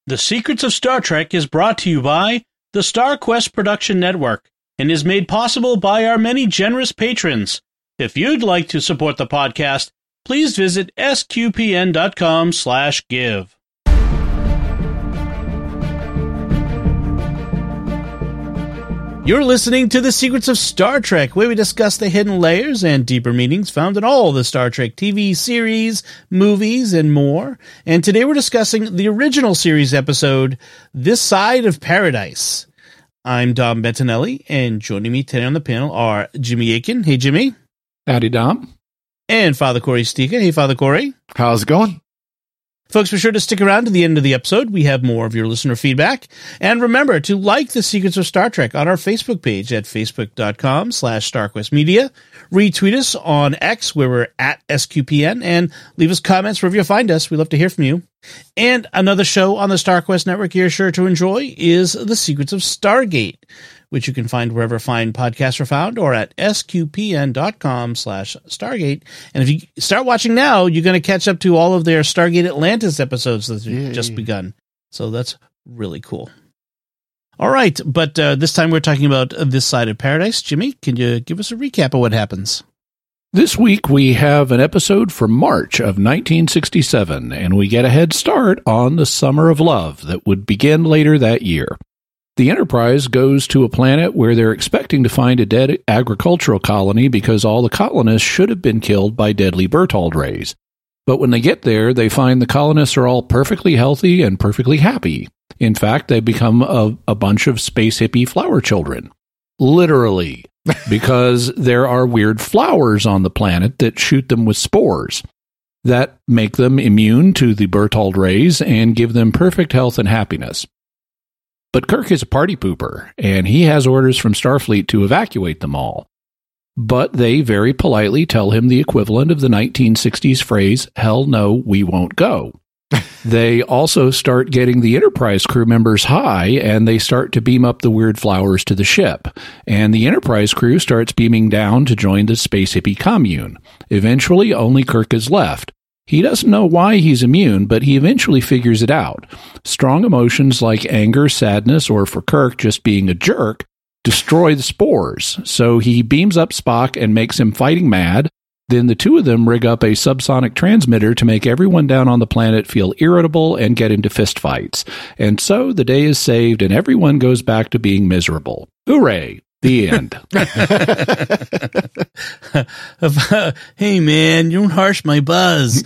The Secrets of Star Trek is brought to you by the StarQuest Production Network and is made possible by our many generous patrons. If you'd like to support the podcast, please visit sqpn.com/give. You're listening to The Secrets of Star Trek, where we discuss the hidden layers and deeper meanings found in all the Star Trek TV series, movies, and more. And today we're discussing the original series episode, This Side of Paradise. I'm Dom Bettinelli, and joining me today on the panel are Jimmy Aiken. Hey, Jimmy. Howdy, Dom. And Father Corey Stika. Hey, Father Corey. How's it going? Folks, be sure to stick around to the end of the episode. We have more of your listener feedback. And remember to like The Secrets of Star Trek on our Facebook page at facebook.com/StarQuestMedia. Retweet us on X, where we're at SQPN, and leave us comments wherever you find us. We love to hear from you. And another show on the StarQuest Network you're sure to enjoy is The Secrets of Stargate, which you can find wherever fine podcasts are found or at sqpn.com/Stargate. And if you start watching now, you're going to catch up to all of their Stargate Atlantis episodes that have just begun. So that's really cool. All right, but this time we're talking about This Side of Paradise. Jimmy, can you give us a recap of what happens? This week we have an episode from March of 1967, and we get a head start on the Summer of Love that would begin later that year. The Enterprise goes to a planet where they're expecting to find a dead agricultural colony because all the colonists should have been killed by deadly Berthold rays. But when they get there, they find the colonists are all perfectly healthy and perfectly happy. In fact, they become a bunch of space hippie flower children. Literally. Because there are weird flowers on the planet that shoot them with spores that make them immune to the Berthold rays and give them perfect health and happiness. But Kirk is a party pooper, and he has orders from Starfleet to evacuate them all. But they very politely tell him the equivalent of the 1960s phrase, "Hell no, we won't go." They also start getting the Enterprise crew members high, and they start to beam up the weird flowers to the ship. And the Enterprise crew starts beaming down to join the space hippie commune. Eventually, only Kirk is left. He doesn't know why he's immune, but he eventually figures it out. Strong emotions like anger, sadness, or for Kirk, just being a jerk, destroy the spores. So he beams up Spock and makes him fighting mad. Then the two of them rig up a subsonic transmitter to make everyone down on the planet feel irritable and get into fistfights. And so the day is saved and everyone goes back to being miserable. Hooray! The end. Hey, man, you don't harsh my buzz.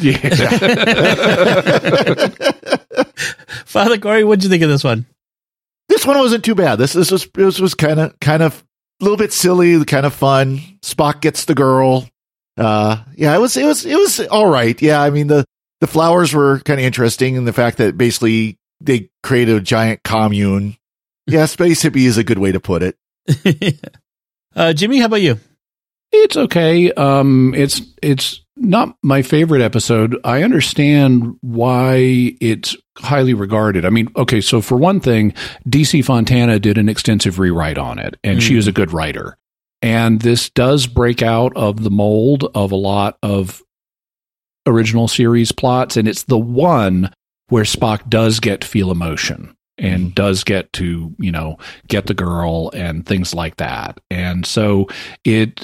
Father Corey, what'd you think of this one? This one wasn't too bad. This was kind of a little bit silly, kind of fun. Spock gets the girl. It was all right. Yeah, I mean the flowers were kind of interesting, and the fact that basically they created a giant commune. Yeah, space hippie is a good way to put it. Jimmy, how about you? It's okay. It's not my favorite episode. I understand why it's highly regarded. I mean, okay, so for one thing, DC Fontana did an extensive rewrite on it, and she is a good writer. And this does break out of the mold of a lot of original series plots, and it's the one where Spock does get to feel emotion and does get to, get the girl and things like that. And so it's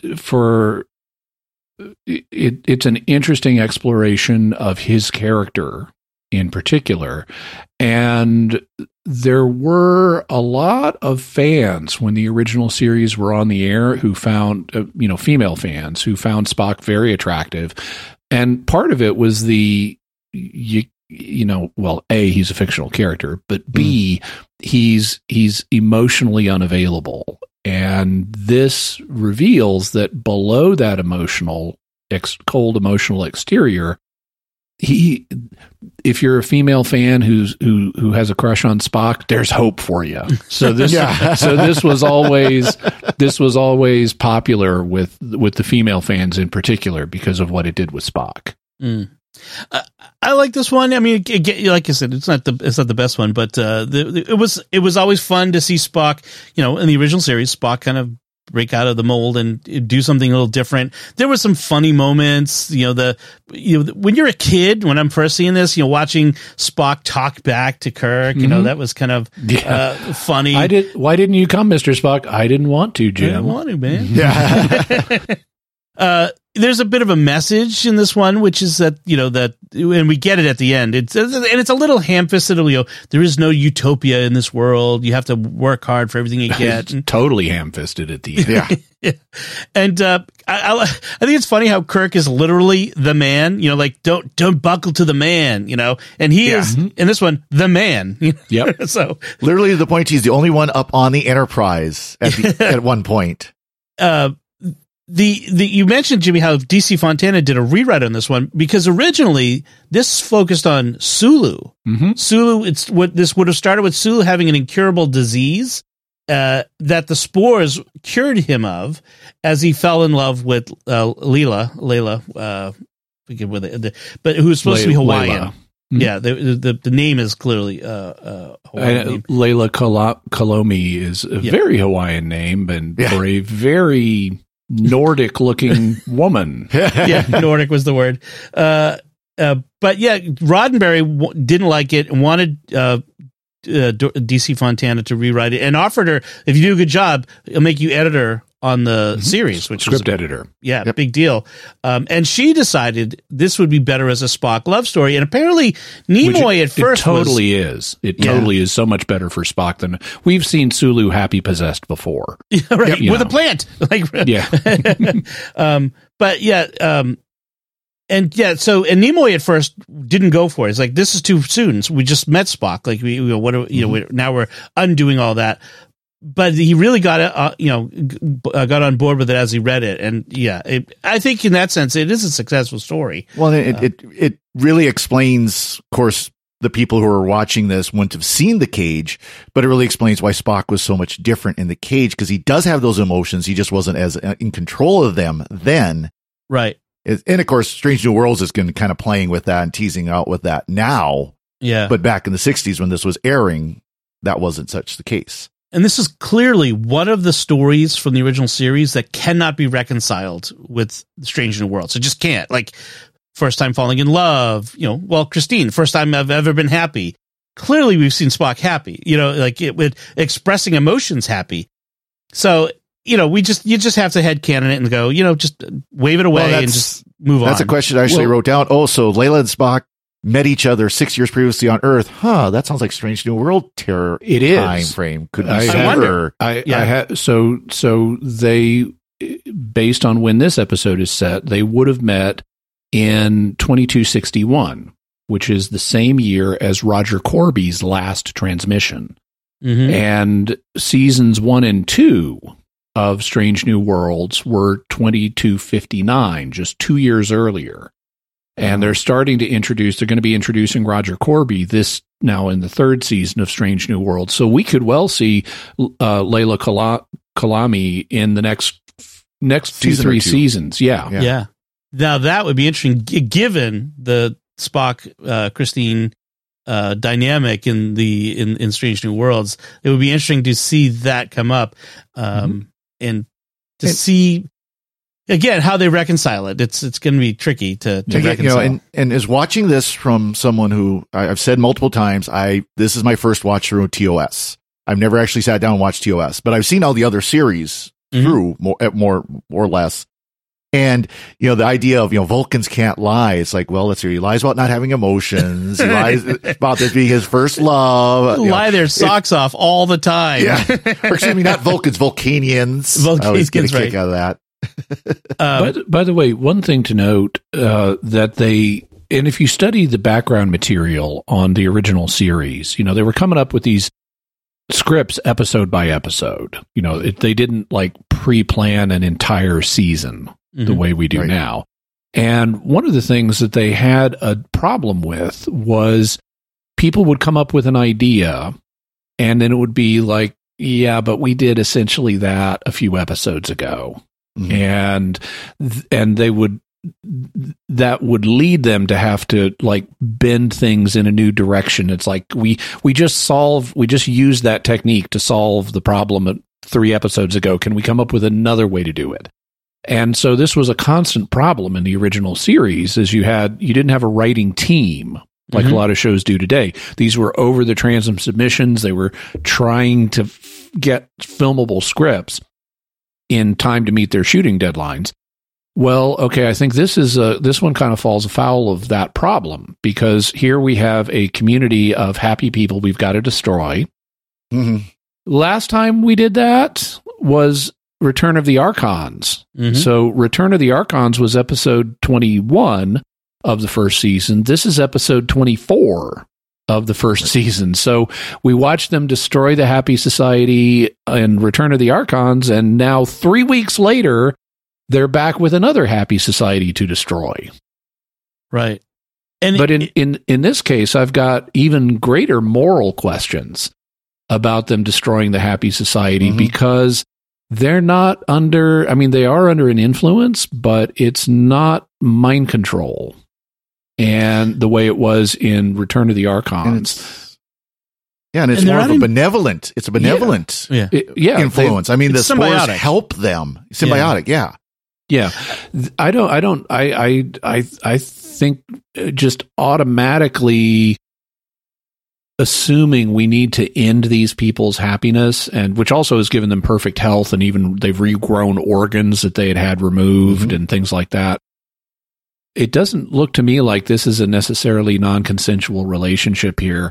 an interesting exploration of his character in particular. And there were a lot of fans when the original series were on the air who found, female fans who found Spock very attractive. And part of it was A, he's a fictional character, but B, he's emotionally unavailable. And this reveals that below that cold emotional exterior, if you're a female fan who has a crush on Spock, there's hope for you. So this was always popular with the female fans in particular because of what it did with Spock. I like this one. I mean, like I said, it's not the best one, but it was always fun to see Spock. In the original series, Spock kind of break out of the mold and do something a little different. There were some funny moments, when you're a kid, when I'm first seeing this, watching Spock talk back to Kirk, that was kind of funny. Why didn't you come, Mr. Spock? I didn't want to, Jim. I didn't want to, man. Yeah. There's a bit of a message in this one, which is that, and we get it at the end. It's a little ham-fisted, there is no utopia in this world. You have to work hard for everything you get. It's totally ham-fisted at the end. Yeah. And, I think it's funny how Kirk is literally the man, don't buckle to the man, and he is in this one, the man. Yep. So literally to the point he's the only one up on the Enterprise at one point. You mentioned, Jimmy, how DC Fontana did a rewrite on this one because originally this focused on Sulu. Mm-hmm. Sulu, this would have started with Sulu having an incurable disease that the spores cured him of as he fell in love with Layla, but who was supposed to be Hawaiian. Layla. Mm-hmm. Yeah, the name is clearly Hawaiian. Layla Kalomi is a very Hawaiian name, and for a very Nordic-looking woman. Yeah, Nordic was the word. But yeah, Roddenberry didn't like it and wanted DC Fontana to rewrite it and offered her, if you do a good job, it'll make you editor on the series, which script editor. Yeah, big deal. And she decided this would be better as a Spock love story. And apparently Nimoy at first totally is. It totally is so much better for Spock than we've seen Sulu happy possessed before. Right, with a plant. But and Nimoy at first didn't go for it. It's like, this is too soon. So we just met Spock. Like now we're undoing all that. But he really got on board with it as he read it, and I think in that sense it is a successful story. Well, it really explains, of course, the people who are watching this wouldn't have seen the cage, but it really explains why Spock was so much different in the cage, because he does have those emotions. He just wasn't as in control of them then, right? And of course, Strange New Worlds is going to kind of playing with that and teasing out with that now. Yeah, but back in the 60s when this was airing, that wasn't such the case. And this is clearly one of the stories from the original series that cannot be reconciled with Strange New Worlds. It just can't. Like, first time falling in love, Christine, first time I've ever been happy. Clearly we've seen Spock happy, with expressing emotions happy. So, you just have to headcanon it and go, just wave it away and just move on. That's a question I actually wrote down. Oh, so Layla and Spock met each other 6 years previously on Earth. That sounds like Strange New World time frame. Could be sooner. So they, based on when this episode is set, they would have met in 2261, which is the same year as Roger Corby's last transmission. Mm-hmm. And seasons 1 and 2 of Strange New Worlds were 2259, just 2 years earlier. And they're starting to they're going to be introducing Roger Corby now in the third season of Strange New Worlds. So we could well see Layla Kalami in the next 2-3 seasons. Yeah. Now that would be interesting, given the Spock, Christine, dynamic in Strange New Worlds. It would be interesting to see that come up, and to see again how they reconcile it. It's going to be tricky to reconcile. And as watching this from someone who I've said multiple times, this is my first watch through TOS. I've never actually sat down and watched TOS, but I've seen all the other series through more or less. And, the idea of, Vulcans can't lie. It's like, well, let's see. He lies about not having emotions. He lies about this being his first love. Lie their socks off all the time. Yeah. Or excuse me, not Vulcans, Vulcanians. Vulcanians, I always get a kick right. out of that. By the way, one thing to note, and if you study the background material on the original series, they were coming up with these scripts episode by episode. They didn't pre-plan an entire season the way we do now. And one of the things that they had a problem with was people would come up with an idea and then it would be like, yeah, but we did essentially that a few episodes ago. And that would lead them to have to bend things in a new direction. It's like we just use that technique to solve the problem 3 episodes ago. Can we come up with another way to do it? And so this was a constant problem in the original series, is you didn't have a writing team like a lot of shows do today. These were over the transom submissions. They were trying to get filmable scripts in time to meet their shooting deadlines. Well, okay, I think this one kind of falls afoul of that problem, because here we have a community of happy people we've got to destroy. Mm-hmm. Last time we did that was Return of the Archons. Mm-hmm. So Return of the Archons was episode 21 of the first season. This is episode 24 of the first season. So we watched them destroy the Happy Society in Return of the Archons, and now 3 weeks later, they're back with another Happy Society to destroy. Right. But in this case, I've got even greater moral questions about them destroying the Happy Society, because they're not under, they are under an influence, but it's not mind control. And the way it was in Return of the Archons. And it's more of a benevolent. It's a benevolent influence. The spores help them. Symbiotic, yeah. I think just automatically assuming we need to end these people's happiness, and which also has given them perfect health, and even they've regrown organs that they had removed and things like that. It doesn't look to me like this is a necessarily non-consensual relationship here.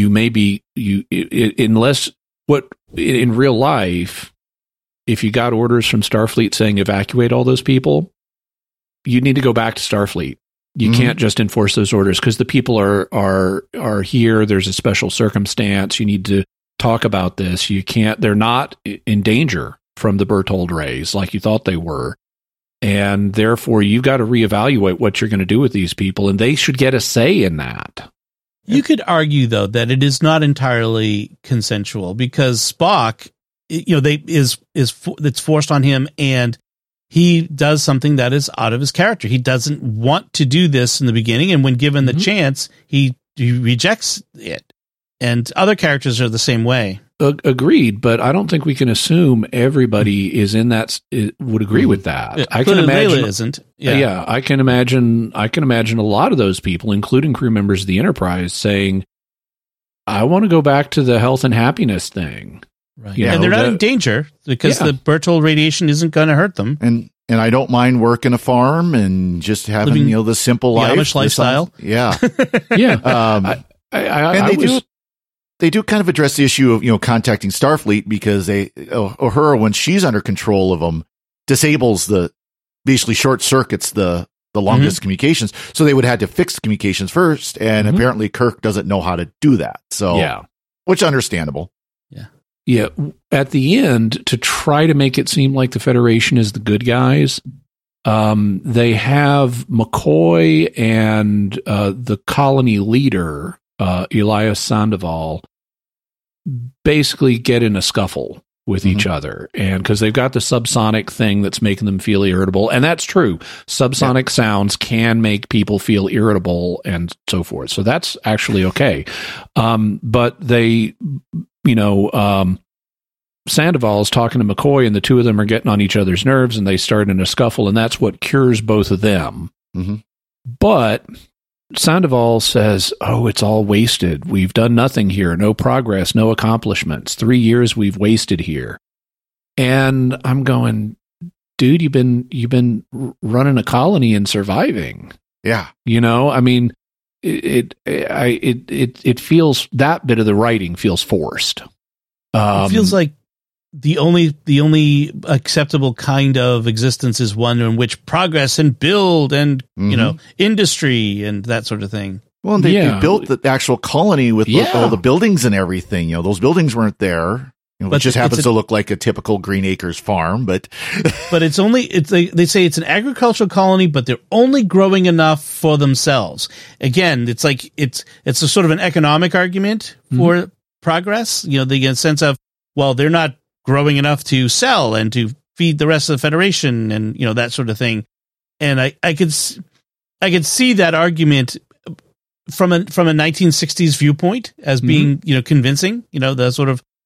Unless in real life, if you got orders from Starfleet saying evacuate all those people, you need to go back to Starfleet. You can't just enforce those orders, because the people are here. There's a special circumstance. You need to talk about this. They're not in danger from the Berthold rays like you thought they were. And therefore, you've got to reevaluate what you're going to do with these people, and they should get a say in that. You could argue, though, that it is not entirely consensual, because Spock, it's forced on him, and he does something that is out of his character. He doesn't want to do this in the beginning, and when given the chance, he rejects it. And other characters are the same way. Agreed, but I don't think we can assume everybody is in that would agree with that. Yeah, I can imagine Layla isn't. Yeah, I can imagine a lot of those people, including crew members of the Enterprise, saying, "I want to go back to the health and happiness thing." Right, and they're not in danger because the Berthold radiation isn't going to hurt them. And I don't mind working a farm and just having the simple life, Amish lifestyle. Yeah, yeah. They do kind of address the issue of, contacting Starfleet, because Uhura, when she's under control of them, disables basically short circuits the longest communications. So they would have to fix the communications first. And apparently Kirk doesn't know how to do that. So, which is understandable. Yeah. At the end, to try to make it seem like the Federation is the good guys, they have McCoy and the colony leader, Elias Sandoval, basically get in a scuffle with each other, and because they've got the subsonic thing that's making them feel irritable, and that's true. Subsonic sounds can make people feel irritable and so forth. So that's actually okay. But they, Sandoval is talking to McCoy, and the two of them are getting on each other's nerves, and they start in a scuffle, and that's what cures both of them. But Sandoval says, "Oh, it's all wasted. We've done nothing here. No progress, no accomplishments. 3 years we've wasted here." And I'm going, dude, you've been running a colony and surviving. Yeah. It feels, that bit of the writing feels forced. It feels like the only acceptable kind of existence is one in which progress and build and industry and that sort of thing. Well, and they built the actual colony with all the buildings and everything. Those buildings weren't there. It just happens to look like a typical Green Acres farm, but it's they say it's an agricultural colony, but they're only growing enough for themselves. Again, it's like it's a sort of an economic argument for progress. The sense of, well, they're not growing enough to sell and to feed the rest of the Federation, and that sort of thing. And I could see that argument from a 1960s viewpoint as being convincing. The sort of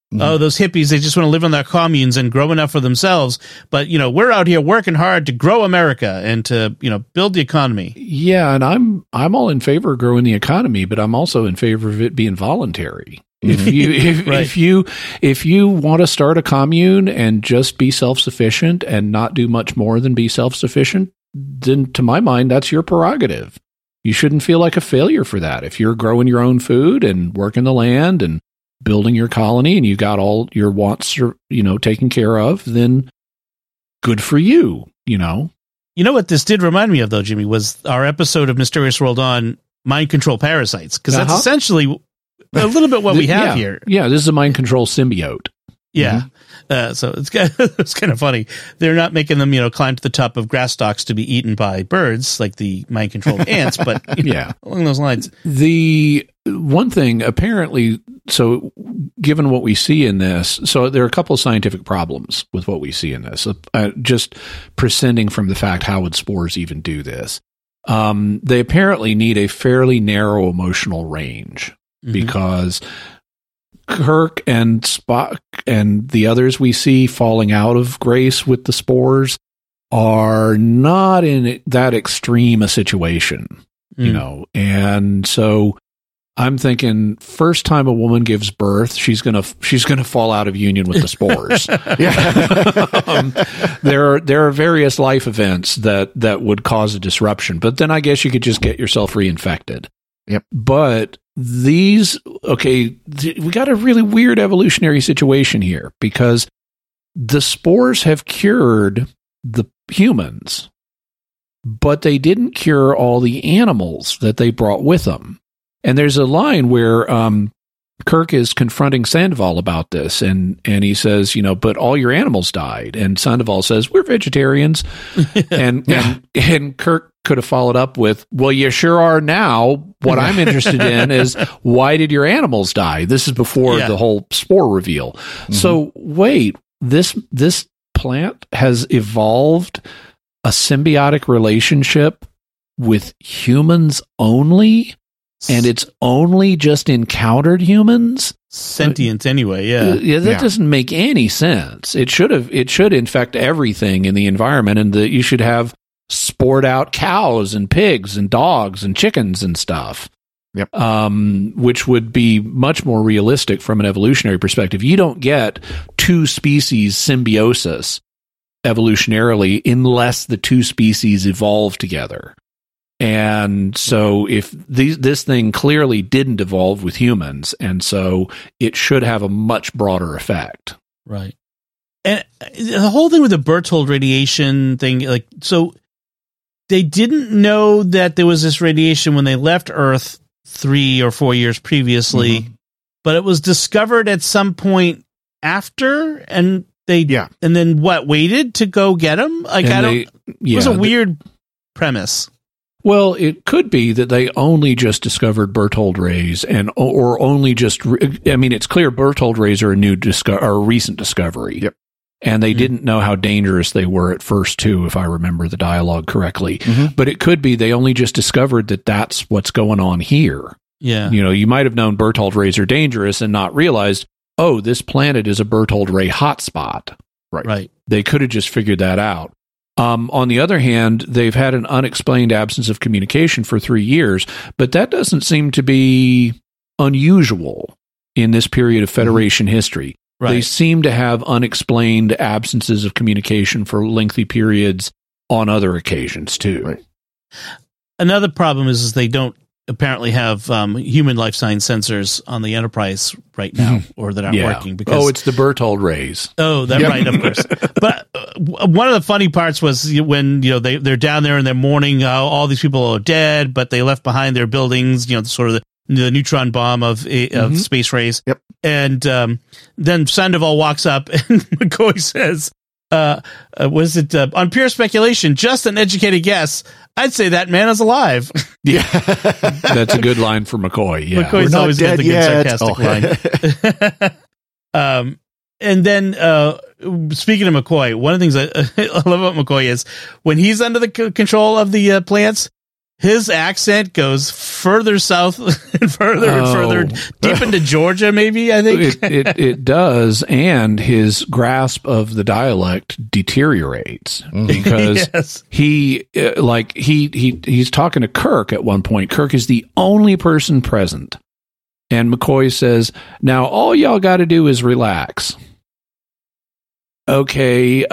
Oh, those hippies, they just want to live in their communes and grow enough for themselves. But, we're out here working hard to grow America and to, build the economy. Yeah, and I'm all in favor of growing the economy, but I'm also in favor of it being voluntary. If you want to start a commune and just be self-sufficient and not do much more than be self-sufficient, then to my mind, that's your prerogative. You shouldn't feel like a failure for that. If you're growing your own food and working the land and building your colony and you got all your wants, taken care of, then good for you, You know what this did remind me of, though, Jimmy, was our episode of Mysterious World on mind control parasites, because that's essentially a little bit what we have here. Yeah, this is a mind control symbiote. Yeah. So it's kind of funny. They're not making them, climb to the top of grass stalks to be eaten by birds like the mind controlled ants, but along those lines. The one thing apparently, so given what we see in this, so there are a couple of scientific problems with what we see in this, just prescinding from the fact, how would spores even do this? They apparently need a fairly narrow emotional range because Kirk and Spock and the others we see falling out of grace with the spores are not in that extreme a situation, and so I'm thinking first time a woman gives birth, she's gonna fall out of union with the spores. There are various life events that would cause a disruption, but then I guess you could just get yourself reinfected. Yep. But we got a really weird evolutionary situation here because the spores have cured the humans, but they didn't cure all the animals that they brought with them. And there's a line where Kirk is confronting Sandoval about this, and he says, but all your animals died. And Sandoval says, we're vegetarians. and Kirk could have followed up with, well, you sure are now. What I'm interested in is, why did your animals die? This is before the whole spore reveal. So wait, this plant has evolved a symbiotic relationship with humans only? And it's only just encountered humans? Sentient anyway, yeah. That doesn't make any sense. It should infect everything in the environment, and you should have spored out cows and pigs and dogs and chickens and stuff. Yep. Which would be much more realistic from an evolutionary perspective. You don't get two species symbiosis evolutionarily unless the two species evolve together. And so if this thing clearly didn't evolve with humans, and so it should have a much broader effect. Right. And the whole thing with the Berthold radiation thing, so they didn't know that there was this radiation when they left Earth 3 or 4 years previously, but it was discovered at some point after, and and then waited to go get them? It was a weird premise. Well, it could be that they only just discovered Berthold rays, or only just. It's clear Berthold rays are a recent discovery. Yep. And they didn't know how dangerous they were at first, too, if I remember the dialogue correctly. But it could be they only just discovered that that's what's going on here. Yeah. You might have known Berthold rays are dangerous and not realized, oh, this planet is a Berthold ray hotspot. Right. They could have just figured that out. On the other hand, they've had an unexplained absence of communication for 3 years, but that doesn't seem to be unusual in this period of Federation history. Right. They seem to have unexplained absences of communication for lengthy periods on other occasions, too. Right. Another problem is they don't apparently have human life science sensors on the Enterprise right now, or they're not working. Because it's the Berthold rays. Oh, that's right, of course. But one of the funny parts was when they're down there and they're mourning all these people are dead, but they left behind their buildings. Sort of the neutron bomb of space rays. Yep. And then Sandoval walks up and McCoy says, was it on pure speculation, just an educated guess, I'd say that man is alive. Yeah. That's a good line for McCoy. Yeah. McCoy's always got the good sarcastic line. And then speaking of McCoy, one of the things I love about McCoy is when he's under the control of the plants, his accent goes further south and further deep into Georgia, maybe, I think. It does, and his grasp of the dialect deteriorates because Yes. he's talking to Kirk at one point. Kirk is the only person present. And McCoy says, now all y'all got to do is relax. Okay,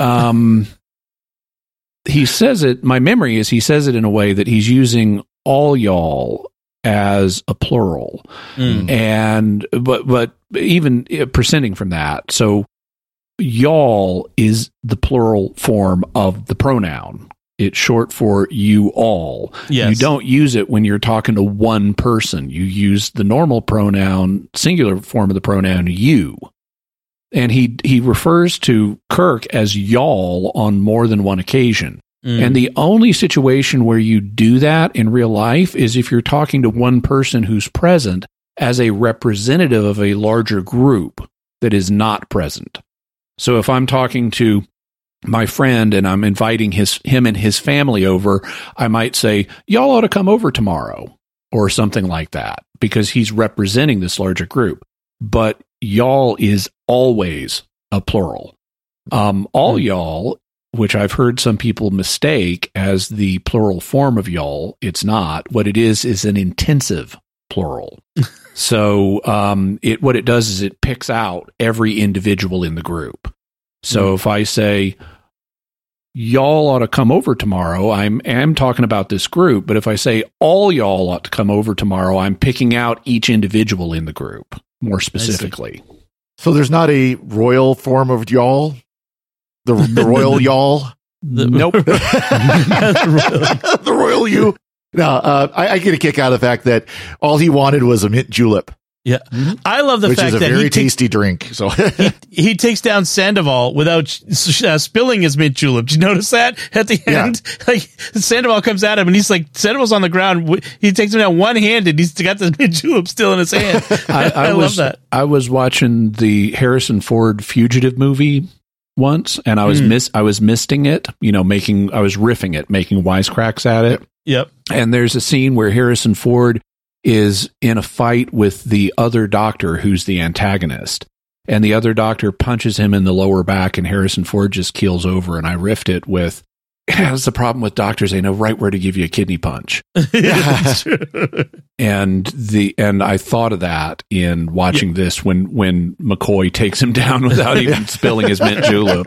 he says it, my memory is he says it in a way that he's using all y'all as a plural. And but even presenting from that, so y'all is the plural form of the pronoun. It's short for you all. Yes. You don't use it when you're talking to one person. You use the normal pronoun, singular form of the pronoun you. And he refers to Kirk as y'all on more than one occasion. And the only situation where you do that in real life is if you're talking to one person who's present as a representative of a larger group that is not present. So if I'm talking to my friend and I'm inviting him and his family over, I might say, y'all ought to come over tomorrow or something like that because he's representing this larger group. But y'all is always a plural. All y'all, which I've heard some people mistake as the plural form of y'all, it's not. What it is an intensive plural. So what it does is it picks out every individual in the group. So if I say, y'all ought to come over tomorrow, I'm talking about this group. But if I say all y'all ought to come over tomorrow, I'm picking out each individual in the group more specifically. So there's not a royal form of y'all? The royal y'all? Nope. The royal you? No, I get a kick out of the fact that all he wanted was a mint julep. Yeah. I love the which fact is a that very tasty drink. So he takes down Sandoval without spilling his mint julep. Did you notice that at the end? Yeah. Like Sandoval comes at him and he's like, Sandoval's on the ground. He takes him down one-handed. He's got the mint julep still in his hand. I love that. I was watching the Harrison Ford Fugitive movie once, and I was misting it. I was riffing it, making wisecracks at it. Yep. And there's a scene where Harrison Ford is in a fight with the other doctor who's the antagonist. And the other doctor punches him in the lower back and Harrison Ford just keels over. And I riffed it with, that's the problem with doctors. They know right where to give you a kidney punch. And I thought of that in watching this when McCoy takes him down without even spilling his mint julep.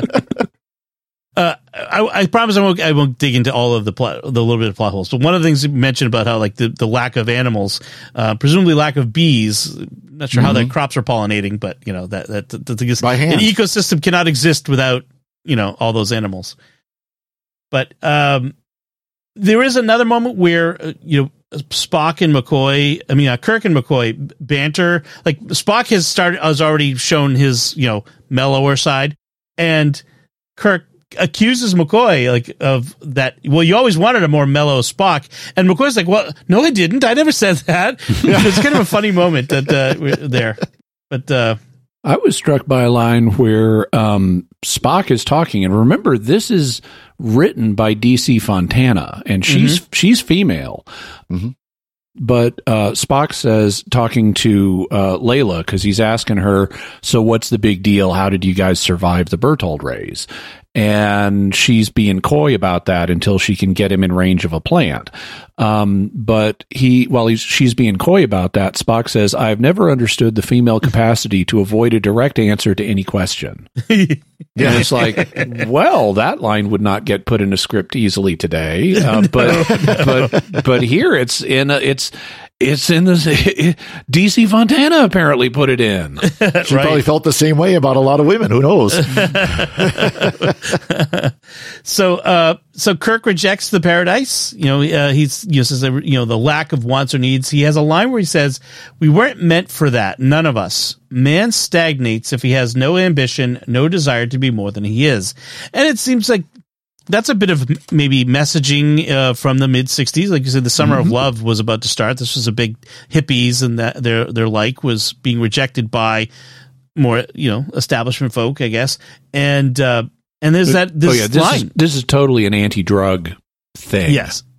I promise I won't dig into all of the little bit of plot holes. But one of the things you mentioned about how like the lack of animals, presumably lack of bees. Not sure how the crops are pollinating, but that by hand. An ecosystem cannot exist without all those animals. But there is another moment where Spock and McCoy, Kirk and McCoy banter. Like Spock has already shown his mellower side, and Kirk accuses McCoy of that. Well, you always wanted a more mellow Spock, and McCoy's like, "Well, no, I didn't. I never said that." It's kind of a funny moment that there. But I was struck by a line where Spock is talking, and remember, this is written by D.C. Fontana, and she's female. Mm-hmm. But Spock says, talking to Layla, because he's asking her, so what's the big deal? How did you guys survive the Berthold rays? And she's being coy about that until she can get him in range of a plant. But she's being coy about that, Spock says, I've never understood the female capacity to avoid a direct answer to any question. And it's like, well, that line would not get put in a script easily today. But here it's in the DC Fontana apparently put it in. She probably felt the same way about a lot of women. Who knows? So Kirk rejects the paradise. He says the lack of wants or needs. He has a line where he says, "We weren't meant for that. None of us. Man stagnates if he has no ambition, no desire to be more than he is." And it seems like that's a bit of maybe messaging from the mid '60s. Like you said, the summer of love was about to start. This was a big hippies, and that their like was being rejected by more establishment folk, I guess. And there's this line. This is totally an anti-drug thing. Yes.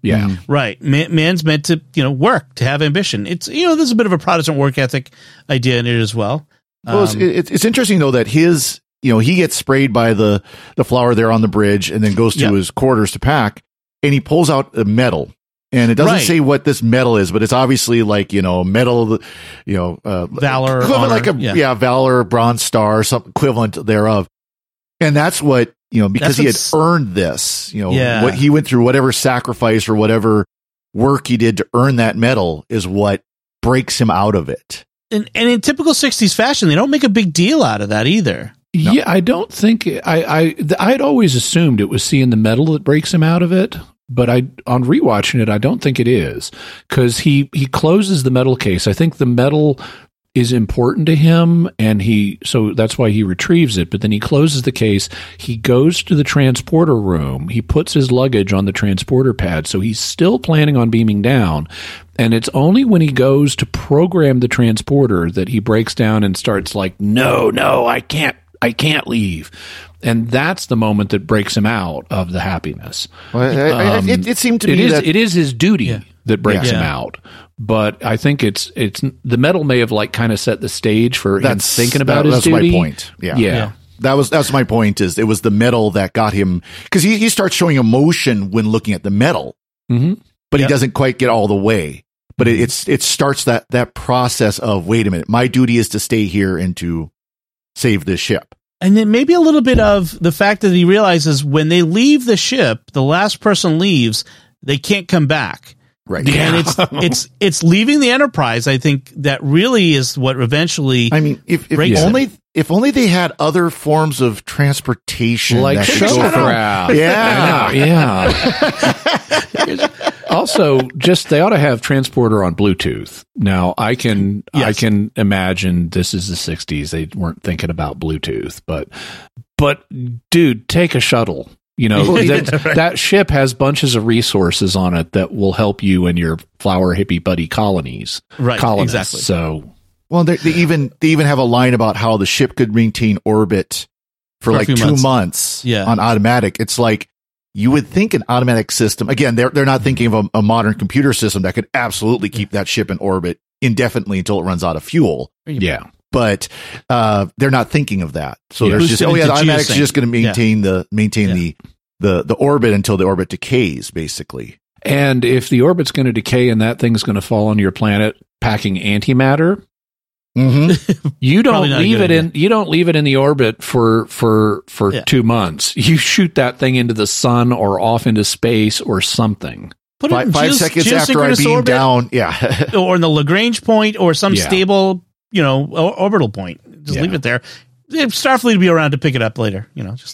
Yeah. Right. Man's meant to, work, to have ambition. It's, there's a bit of a Protestant work ethic idea in it as well. Well, it's interesting though that his, he gets sprayed by the flower there on the bridge and then goes to his quarters to pack, and he pulls out a medal. And it doesn't say what this medal is, but it's obviously like, medal, valor, equivalent, honor, like valor, bronze star, some equivalent thereof. And that's what, because he had earned this, what he went through, whatever sacrifice or whatever work he did to earn that medal is what breaks him out of it. And in typical 60s fashion, they don't make a big deal out of that either. No. Yeah, I don't think I'd always assumed it was seeing the medal that breaks him out of it. But on rewatching it, I don't think it is, because he closes the medal case. I think the medal is important to him, and so that's why he retrieves it. But then he closes the case. He goes to the transporter room. He puts his luggage on the transporter pad. So he's still planning on beaming down. And it's only when he goes to program the transporter that he breaks down and starts like, no, I can't leave. And that's the moment that breaks him out of the happiness. Well, it seemed to me that it is his duty that breaks him out. But I think it's the medal may have like kind of set the stage for him thinking about his duty. That's my point. Yeah. That's my point. Is it was the medal that got him, because he starts showing emotion when looking at the medal, but he doesn't quite get all the way. But it starts that process of, wait a minute, my duty is to stay here and to save this ship. And then maybe a little bit of the fact that he realizes when they leave the ship, the last person leaves, they can't come back. Right. And it's leaving the Enterprise. I think that really is what eventually. I mean, if only they had other forms of transportation, like shuttlecraft. Yeah. Also, they ought to have transporter on Bluetooth. Now, I can imagine this is the 60s. They weren't thinking about Bluetooth, but dude, take a shuttle. That ship has bunches of resources on it that will help you in your flower hippie buddy colonies. Right. Colonists. Exactly. So, well, they even have a line about how the ship could maintain orbit for like 2 months on automatic. It's like, you would think an automatic system, again, they're not thinking of a modern computer system that could absolutely keep that ship in orbit indefinitely until it runs out of fuel. Yeah. But they're not thinking of that. So there's just, the automatic's just going to maintain the orbit until the orbit decays, basically. And if the orbit's going to decay and that thing's going to fall on your planet packing antimatter, you don't leave it in. You don't leave it in the orbit for 2 months. You shoot that thing into the sun or off into space or something. Put it 5 seconds after I beam down, or in the Lagrange point or some stable, orbital point. Just leave it there. Starfleet will be around to pick it up later.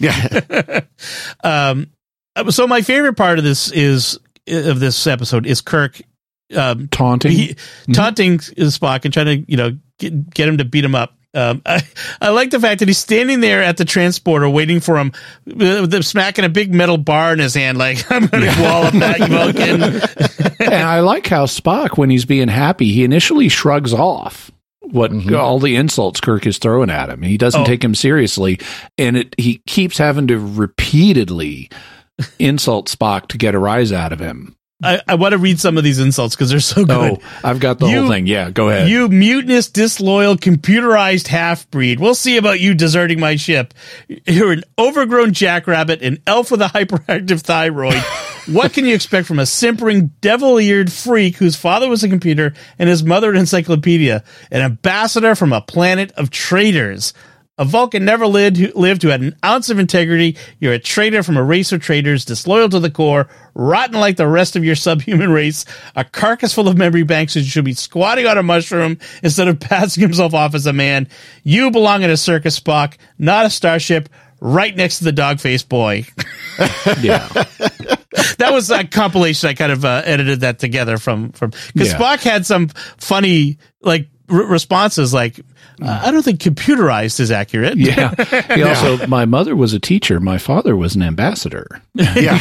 So my favorite part of this episode is Kirk taunting Spock and trying to get him to beat him up. I like the fact that he's standing there at the transporter waiting for him, smacking a big metal bar in his hand, like, I'm going to wall up that Vulcan. And I like how Spock, when he's being happy, he initially shrugs off all the insults Kirk is throwing at him. He doesn't take him seriously, and he keeps having to repeatedly insult Spock to get a rise out of him. I want to read some of these insults because they're so good. Oh, I've got the whole thing. Yeah, go ahead. You mutinous, disloyal, computerized half-breed. We'll see about you deserting my ship. You're an overgrown jackrabbit, an elf with a hyperactive thyroid. What can you expect from a simpering, devil-eared freak whose father was a computer and his mother an encyclopedia? An ambassador from a planet of traitors. A Vulcan never lived who had an ounce of integrity. You're a traitor from a race of traitors, disloyal to the core, rotten like the rest of your subhuman race, a carcass full of memory banks who should be squatting on a mushroom instead of passing himself off as a man. You belong in a circus, Spock, not a starship, right next to the dog-faced boy. Yeah. That was a compilation. I kind of edited that together from because Spock had some funny, like, responses like, I don't think computerized is accurate. Yeah. He also, my mother was a teacher. My father was an ambassador. Yeah.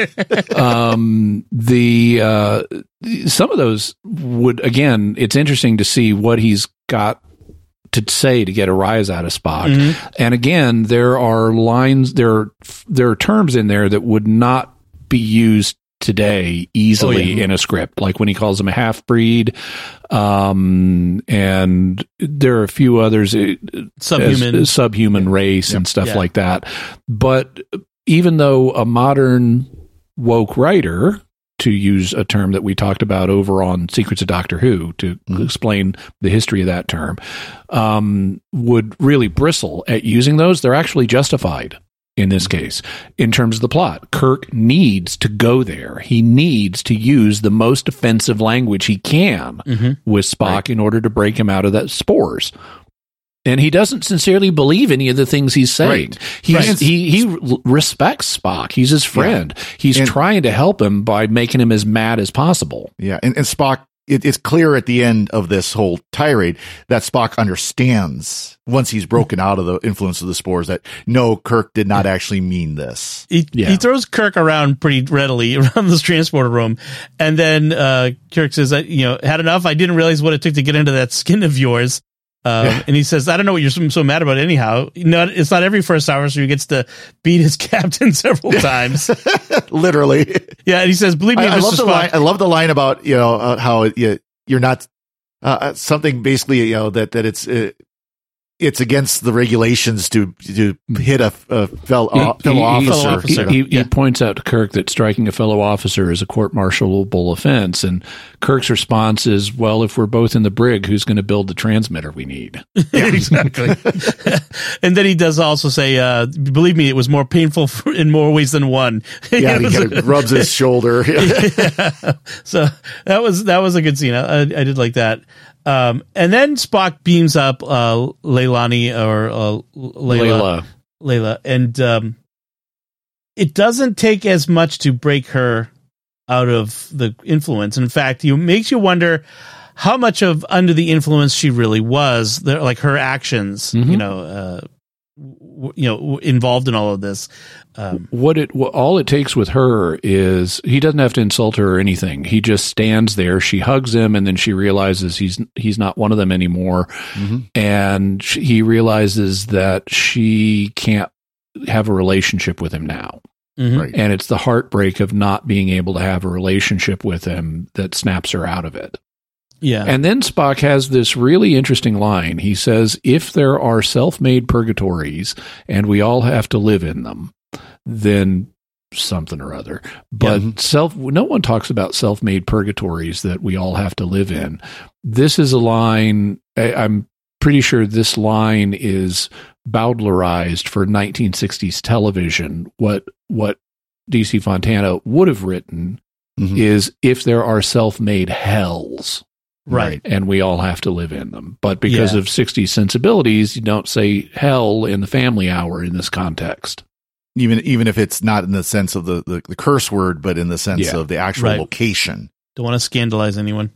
Some of those would, again, it's interesting to see what he's got to say to get a rise out of Spock. Mm-hmm. And again, there are lines, there are terms in there that would not be used today easily in a script, like when he calls him a half-breed, and there are a few others, subhuman race and stuff like that. But even though a modern woke writer, to use a term that we talked about over on Secrets of Doctor Who, to explain the history of that term, would really bristle at using those, they're actually justified in this case. In terms of the plot, Kirk needs to go there. He needs to use the most offensive language he can with Spock in order to break him out of that spores. And he doesn't sincerely believe any of the things he's saying. He respects Spock. He's his friend. Yeah. He's trying to help him by making him as mad as possible. Yeah, and Spock, it's clear at the end of this whole tirade that Spock understands, once he's broken out of the influence of the spores, that no, Kirk did not actually mean this. He throws Kirk around pretty readily around this transporter room, and then Kirk says, had enough? I didn't realize what it took to get into that skin of yours. And he says, I don't know what you're so mad about anyhow. It's not every first officer who gets to beat his captain several times. Literally. Yeah, and he says, believe me, I Mr. Spock. I love the line about, how you're not, something basically, that it's against the regulations to hit a fellow officer. He points out to Kirk that striking a fellow officer is a court-martialable offense, and Kirk's response is, well, if we're both in the brig, who's going to build the transmitter we need? Yeah, exactly. And then he does also say, believe me, it was more painful in more ways than one. Yeah, he kind of rubs his shoulder. Yeah. So that was a good scene. I did like that. And then Spock beams up Leilani or Layla, and it doesn't take as much to break her out of the influence. In fact, it makes you wonder how much of under the influence she really was. Like her actions, involved in all of this. All it takes with her is he doesn't have to insult her or anything. He just stands there. She hugs him, and then she realizes he's not one of them anymore. And he realizes that she can't have a relationship with him now. Right. And it's the heartbreak of not being able to have a relationship with him that snaps her out of it. Yeah. And then Spock has this really interesting line. He says, if there are self-made purgatories and we all have to live in them, then something or other. But no one talks about self-made purgatories that we all have to live in. This is a line, I'm pretty sure this line is Bowdlerized for 1960s television. What DC Fontana would have written is, if there are self-made hells. Right. And we all have to live in them. But because of 60s sensibilities, you don't say hell in the family hour in this context. Even if it's not in the sense of the curse word, but in the sense of the actual location. Don't want to scandalize anyone.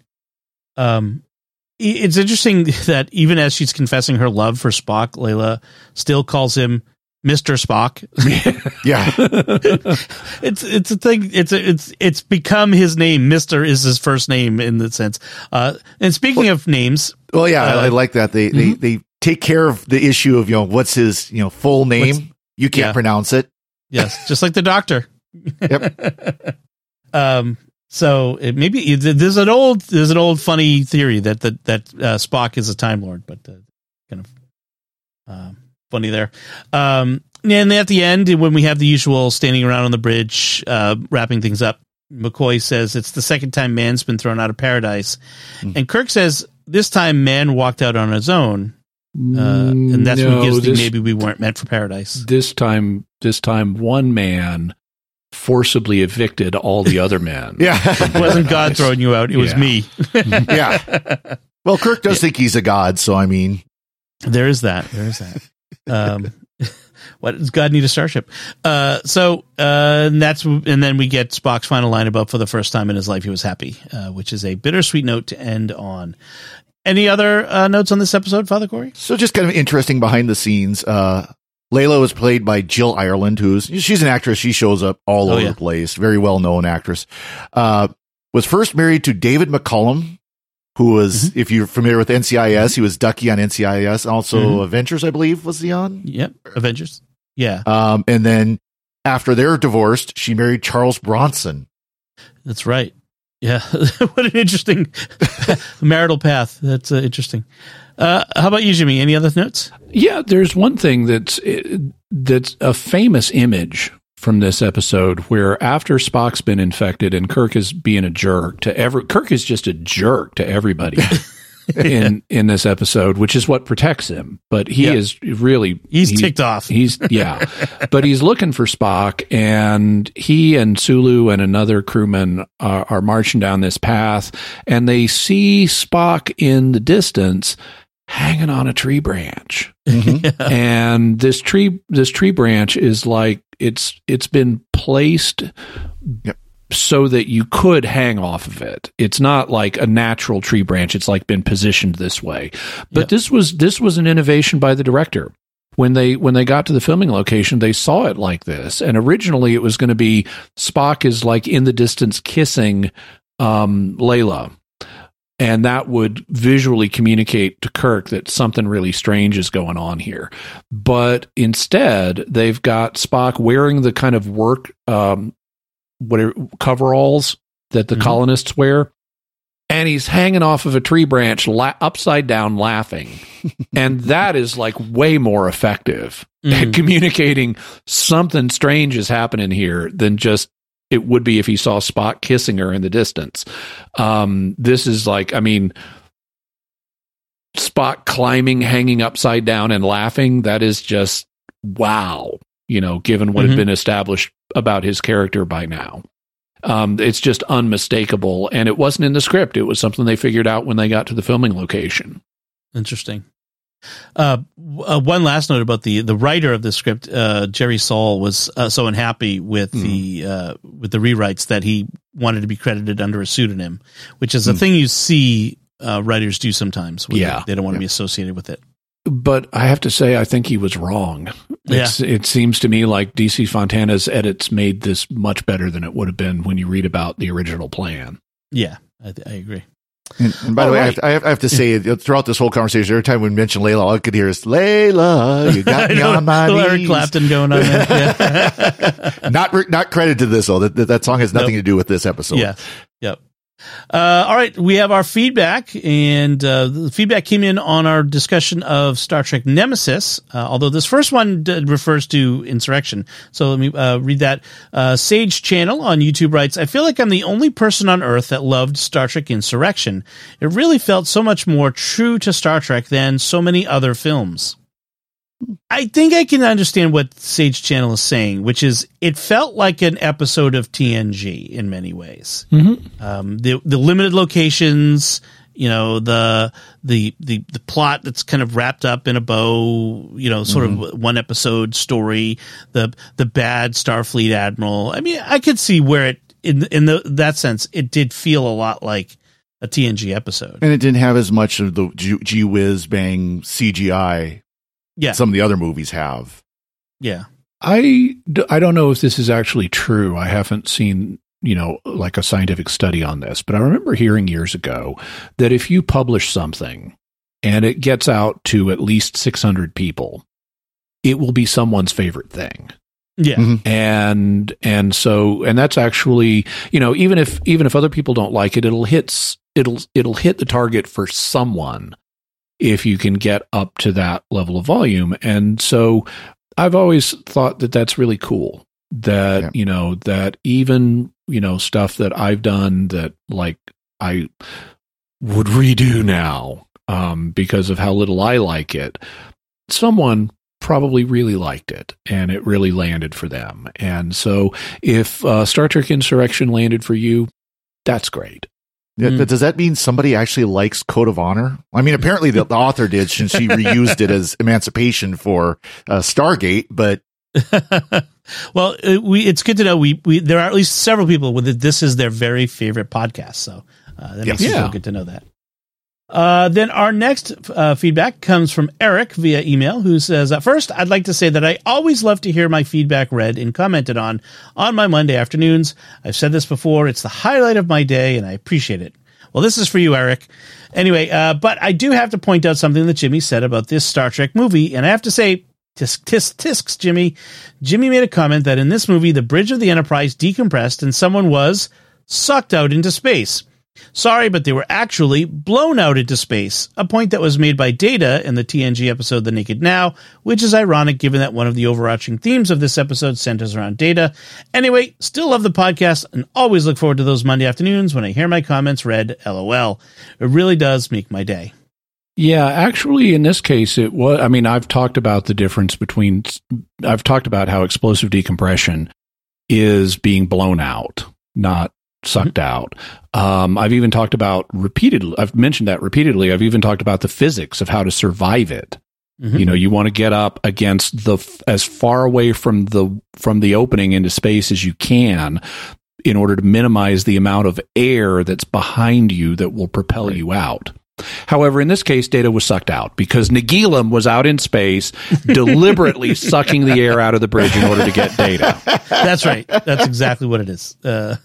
It's interesting that even as she's confessing her love for Spock, Layla still calls him Mr. Spock. Yeah. It's a thing. It's become his name. Mr. is his first name in the sense. And speaking of names. Well, yeah, I like that. They take care of the issue of, what's his, full name. You can't pronounce it. Yes. Just like the Doctor. Yep. So maybe there's an old funny theory that Spock is a Time Lord, but kind of funny there. And at the end, when we have the usual standing around on the bridge, wrapping things up, McCoy says it's the second time man's been thrown out of paradise, and Kirk says this time man walked out on his own, and that's what gives the maybe we weren't meant for paradise. This time, one man forcibly evicted all the other men. Yeah. It wasn't God throwing you out. It was me. Yeah. Well, Kirk does think he's a god, so I mean. There is that. What does God need a starship? And then we get Spock's final line about for the first time in his life he was happy, which is a bittersweet note to end on. Any other notes on this episode, Father Corey? So just kind of interesting behind the scenes. Layla was played by Jill Ireland, she's an actress. She shows up all over the place. Very well-known actress. Was first married to David McCullum, who was, if you're familiar with NCIS, he was Ducky on NCIS. Also Avengers, I believe, was he on? Yep, Avengers. Yeah. And then after they're divorced, she married Charles Bronson. That's right. Yeah. What an interesting marital path. That's interesting. How about you, Jimmy? Any other notes? Yeah, there's one thing that's a famous image from this episode where after Spock's been infected and Kirk is being a jerk to Kirk is just a jerk to everybody in this episode, which is what protects him. But he is really he's ticked off. But he's looking for Spock, and he and Sulu and another crewman are marching down this path, and they see Spock in the distance hanging on a tree branch. Mm-hmm. And this tree branch is like it's been placed so that you could hang off of it. It's not like a natural tree branch. It's like been positioned this way. But this was an innovation by the director. When they got to the filming location, they saw it like this. And originally it was going to be Spock is like in the distance kissing Layla. And that would visually communicate to Kirk that something really strange is going on here. But instead, they've got Spock wearing the kind of work coveralls that the colonists wear, and he's hanging off of a tree branch upside down laughing. And that is like way more effective at communicating something strange is happening here than just it would be if he saw Spock kissing her in the distance. This is like, I mean, Spock climbing, hanging upside down and laughing. That is just wow, given what had been established about his character by now. It's just unmistakable. And it wasn't in the script. It was something they figured out when they got to the filming location. Interesting. One last note about the writer of the script, Jerry Saul, was so unhappy with the rewrites that he wanted to be credited under a pseudonym, which is a thing you see writers do sometimes. They don't want to be associated with it. But I have to say, I think he was wrong. It seems to me like DC Fontana's edits made this much better than it would have been when you read about the original plan. Yeah, I agree. And by the way, I have to say, throughout this whole conversation, every time we mention Layla, all I could hear is, Layla, you got me on my knees. Eric Clapton going on there. Yeah. Not credited to this, though. That song has nothing to do with this episode. Yeah. Yep. All right, we have our feedback, and the feedback came in on our discussion of Star Trek Nemesis, although this first one refers to Insurrection. So let me read that. Sage Channel on YouTube writes, I feel like I'm the only person on Earth that loved Star Trek Insurrection. It really felt so much more true to Star Trek than so many other films. I think I can understand what Sage Channel is saying, which is it felt like an episode of TNG in many ways. Mm-hmm. The limited locations, the plot that's kind of wrapped up in a bow, sort of one episode story, the bad Starfleet admiral. I mean, I could see where it in that sense it did feel a lot like a TNG episode, and it didn't have as much of the gee whiz bang CGI. Yeah, some of the other movies have. Yeah, I don't know if this is actually true. I haven't seen, like a scientific study on this, but I remember hearing years ago that if you publish something and it gets out to at least 600 people, it will be someone's favorite thing. Yeah. Mm-hmm. And that's actually, even if other people don't like it, it'll hit the target for someone if you can get up to that level of volume. And so I've always thought that that's really cool that, that even, stuff that I've done that like I would redo now, because of how little I like it, someone probably really liked it and it really landed for them. And so if Star Trek Insurrection landed for you, that's great. Yeah, but does that mean somebody actually likes Code of Honor? I mean, apparently the author did, since she reused it as Emancipation for Stargate. But well, it's good to know we there are at least several people with it. This is their very favorite podcast, so that makes it feel good to know that. Then our next feedback comes from Eric via email, who says, first, I'd like to say that I always love to hear my feedback read and commented on my Monday afternoons. I've said this before. It's the highlight of my day, and I appreciate it. Well, this is for you, Eric. Anyway, but I do have to point out something that Jimmy said about this Star Trek movie, and I have to say, tisks, Jimmy. Jimmy made a comment that in this movie, the bridge of the Enterprise decompressed and someone was sucked out into space. Sorry, but they were actually blown out into space, a point that was made by Data in the TNG episode The Naked Now, which is ironic given that one of the overarching themes of this episode centers around Data. Anyway, still love the podcast and always look forward to those Monday afternoons when I hear my comments read, LOL. It really does make my day. Yeah, actually, in this case, it was. I mean, I've talked about the difference between. I've talked about how explosive decompression is being blown out, not sucked out. I've even talked about repeatedly. I've mentioned that repeatedly. I've even talked about the physics of how to survive it. You know, you want to get up against as far away from the opening into space as you can, in order to minimize the amount of air that's behind you that will propel you out. However, in this case, Data was sucked out because Nagilum was out in space deliberately sucking the air out of the bridge in order to get Data. That's right. That's exactly what it is. All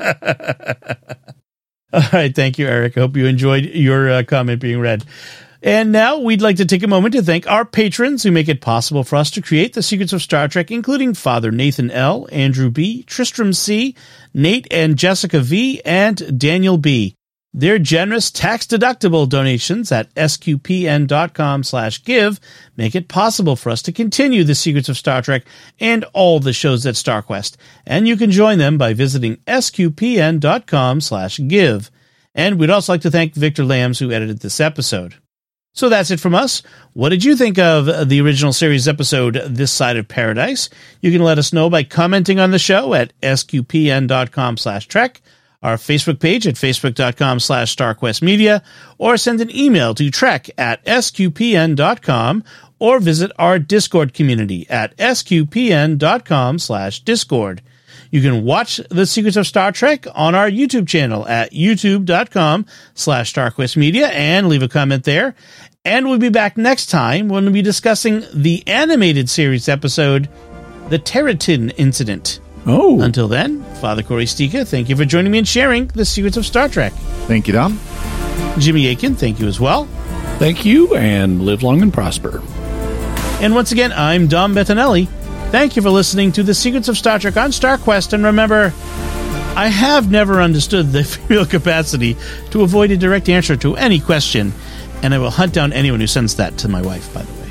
right. Thank you, Eric. I hope you enjoyed your comment being read. And now we'd like to take a moment to thank our patrons who make it possible for us to create the Secrets of Star Trek, including Father Nathan L., Andrew B., Tristram C., Nate and Jessica V., and Daniel B. Their generous tax-deductible donations at sqpn.com/give make it possible for us to continue the Secrets of Star Trek and all the shows at StarQuest. And you can join them by visiting sqpn.com/give. And we'd also like to thank Victor Lambs, who edited this episode. So that's it from us. What did you think of the original series episode, This Side of Paradise? You can let us know by commenting on the show at sqpn.com/trek, our Facebook page at facebook.com/StarQuestMedia, or send an email to trek@sqpn.com, or visit our Discord community at sqpn.com/discord. You can watch The Secrets of Star Trek on our YouTube channel at youtube.com/StarQuestMedia and leave a comment there. And we'll be back next time when we'll be discussing the animated series episode, The Territin Incident. Oh. Until then, Father Corey Stika, thank you for joining me and sharing The Secrets of Star Trek. Thank you, Dom. Jimmy Aiken, thank you as well. Thank you, and live long and prosper. And once again, I'm Dom Bettinelli. Thank you for listening to The Secrets of Star Trek on StarQuest, and remember, I have never understood the female capacity to avoid a direct answer to any question, and I will hunt down anyone who sends that to my wife, by the way.